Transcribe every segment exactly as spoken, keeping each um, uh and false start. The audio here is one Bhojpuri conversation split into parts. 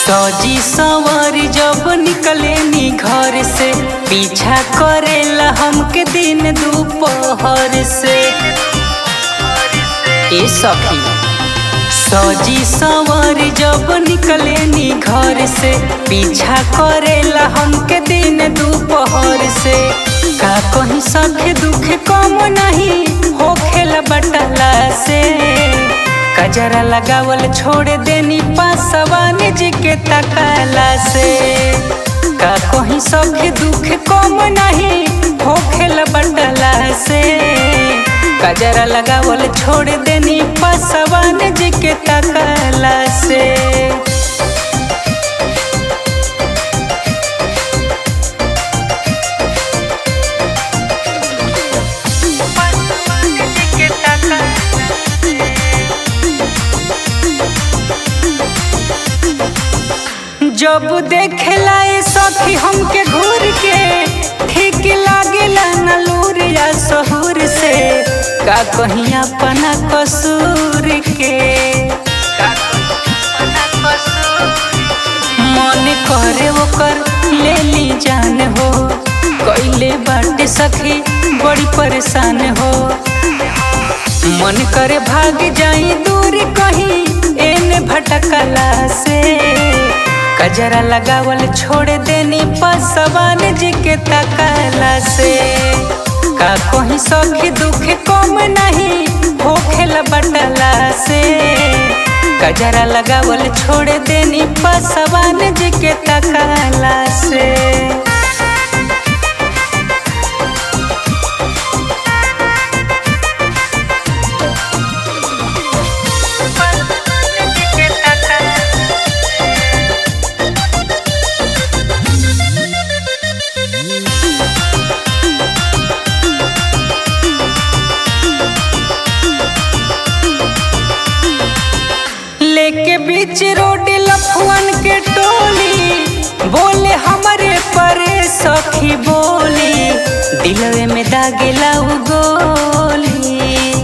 सजी सवारी जब निकले नी घर से, पीछा करेला हमके दिन दोपहर से। ए सखी सजी सवारी जब निकले नी घर से, पीछा करेला हमके दिन दोपहर से। का कहीं सखे दुख कम नहीं होखेला बटला से। कजरा लगावल छोड़ देनी पासवान जी के तकाला से। का कहीं सखे दुख कम नहीं होखेला बटला से। कजरा लगावल छोड़ देनी पासवान जी के तकाला से। जब देखेला ए सखी हमके घूर के, ठीक लागेला न लूर या सहूर से। का कहीं अपना कसूर के, मन करे ओकर ले ली जान हो। कइले बाटे सखी बड़ी परेशान हो। मन करे भाग जाई दूर कहीं एने भटकला से। कजरा लगावल छोड़ देनी पासवान जी के तकाला से। का कहीं सखी दुख कम नहीं होखेला बटला से। कजरा लगावल छोड़ देनी पासवान जी के तकाला से। लेके बीच रोड लफुअन के टोली, बोले हमारे परे सखी बोली। दिलवे में दागेला उ गोली।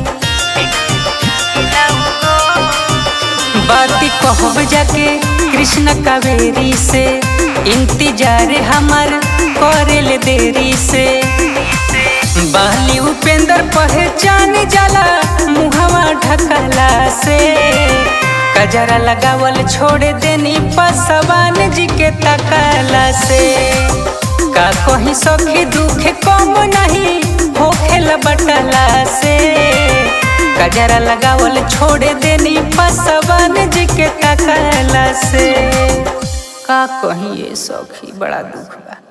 बाती कहब जाके कृष्ण कावेरी से, इंतजार हमार करेले देरी से। बाली उपेंद्र पहचान जाला मुहवा ढकला से। कजरा लगावल छोड़ देनी पासवान जी के तकाला से। का कहीं सखी दुख कम नहीं होखेला बटला से। कजरा लगावल छोड़ देनी पासवान जी के तकाला से। का कहीं ये सखी बड़ा दुख बा।